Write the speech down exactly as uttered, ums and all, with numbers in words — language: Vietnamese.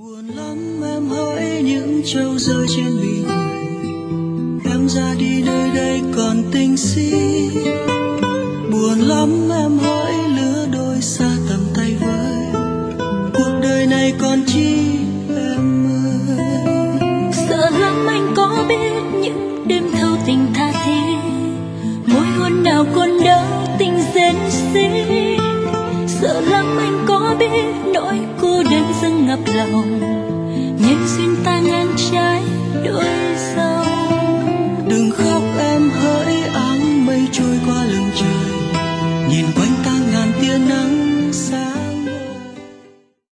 Buồn lắm em hỡi những trâu rơi trên bì người, em ra đi nơi đây còn tình si. Buồn lắm em hỡi lứa đôi xa tầm tay với, cuộc đời này còn chi em ơi. Sợ lắm anh có biết những đêm thâu tình tha thiết, môi hôn nào còn đau tình rên rỉ. Sợ lắm anh có biết nỗi cô đơn dâng ngập lòng, nhân duyên ta ngang